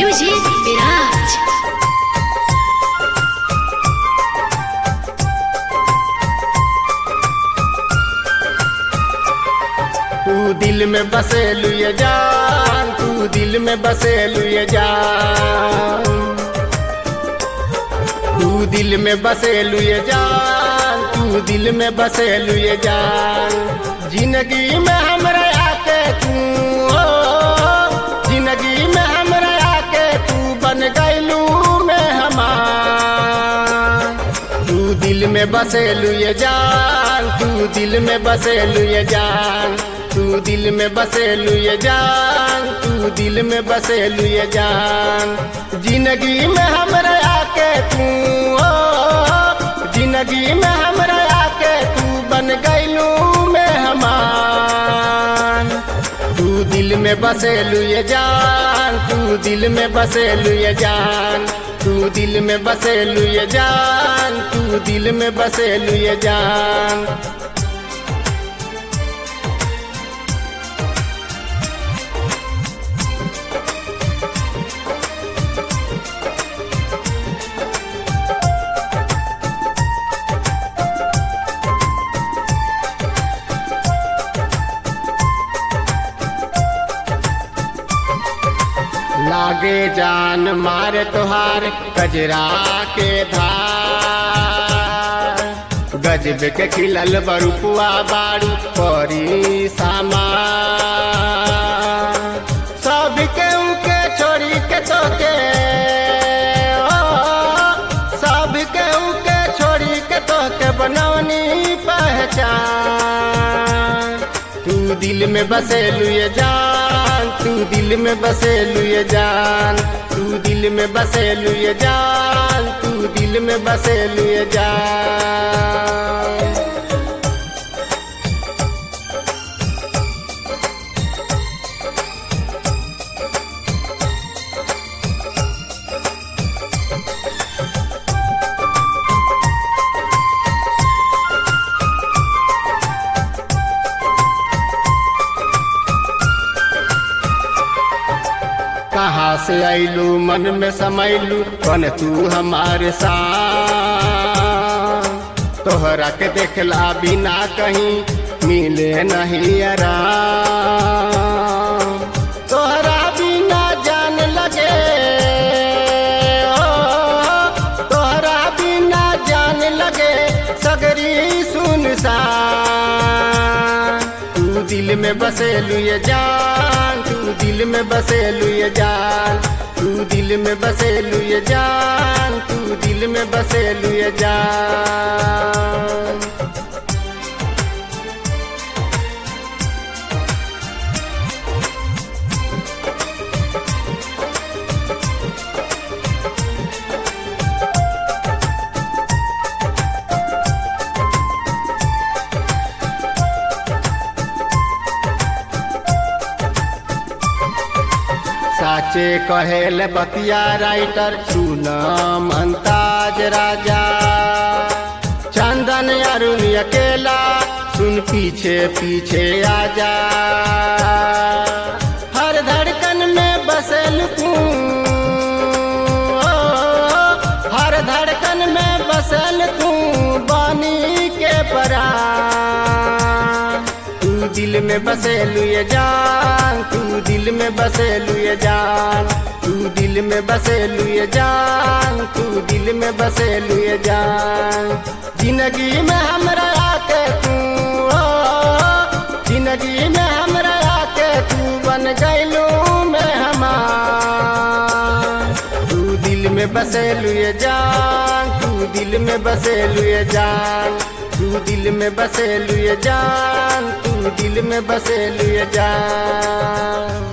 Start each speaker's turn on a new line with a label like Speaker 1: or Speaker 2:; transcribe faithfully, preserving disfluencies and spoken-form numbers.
Speaker 1: Music Viraj.
Speaker 2: तू दिल में बसे लुए जान, तू दिल में बसे लुए जान, तू दिल में बसे लुए जान, तू दिल में बसे लुए जान। जिंदगी में हमरा आके तू हो, जिंदगी में हमरा आके तू बन गइलू में हमार। तू दिल में बसे लुए जान, तू दिल में बसे लुए जान, तू दिल में बसे लुए जान, तू दिल में बसे लुए जान। जिंदगी में हमरा आके तू हो, जिंदगी में हमरा आके तू बन गइलू में हमार। तू दिल में बसे लुए जान, तू दिल में बसे लुए जान, तू दिल में बसे लुए जान, तू दिल में बसे लुए जान। लागे जान मारे तोहार कजरा के धार, गजब के खिलल बरुपुआ बारू परी सामा। सब के उके छोड़ी के तोके ओ, सब के उके छोड़ी के तोके बनौनी पहचान। तू दिल में बसे लुए जान, तू दिल में बसे लुए जान, तू दिल में बसे लुए जान, तू दिल में बसे लुए जान। कहाँ से आइलू मन में समैलू कौन तू हमारे साथ। तोहरा के देखला बिना कहीं मिले नहीं आराम। तोहरा बिना जान लगे ओ, तोहरा बिना जान लगे सगरी सुनसान। तू दिल में बसे लुए जान, तू दिल में बसे लुए जान, तू दिल में बसे लुए जान, तू दिल में बसे लुए जान। साचे कहेल बतिया राइटर सुनम अंताज राजा। चंदन अरुण अकेला सुन पीछे पीछे आजा। हर धड़कन में बसल तू ओ, हर धड़कन में बसल तू बानी के परान। तू दिल में बसे लुए जान, तू दिल में बसे लुए जान, तू दिल में बसे लुए जान, तू दिल में बसे लुए जान। जिंदगी में हमरा आके तू हो, जिंदगी में हमरा आके तू बन गइलू में हमार। तू दिल में बसे लुए जान, तू दिल में बसे लुए जान, तू दिल में बसे लुए जान, तू दिल में बसे लुए जान।